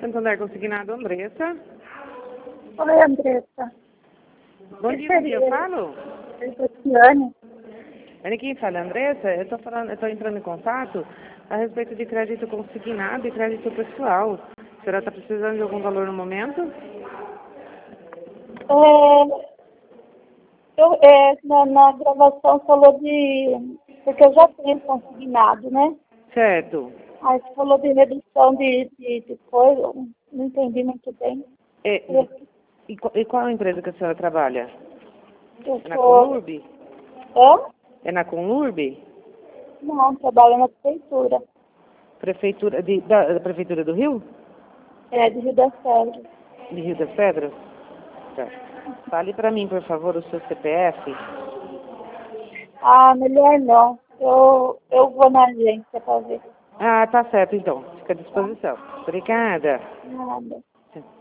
Santander Consignado, Andressa. Oi, Andressa. Bom dia, com quem eu falo? Eu sou Tiane. Olha, quem fala, Andressa. Eu tô entrando em contato a respeito de crédito consignado e crédito pessoal. A senhora está precisando de algum valor no momento? Na gravação falou de... Porque eu já tenho consignado, né? Certo. Aí você falou de redução de coisa, eu não entendi muito bem. E qual a empresa que a senhora trabalha? Eu É na sou... Conlurb? Hã? É na Conlurb? Não, trabalho na prefeitura. Prefeitura da Prefeitura do Rio? É, de Rio das Pedras. De Rio das Pedras? Tá. Fale para mim, por favor, o seu CPF. Ah, melhor não. Eu vou na agência para ver. Ah, tá certo, então. Fica à Tá? disposição. Obrigada. Nada.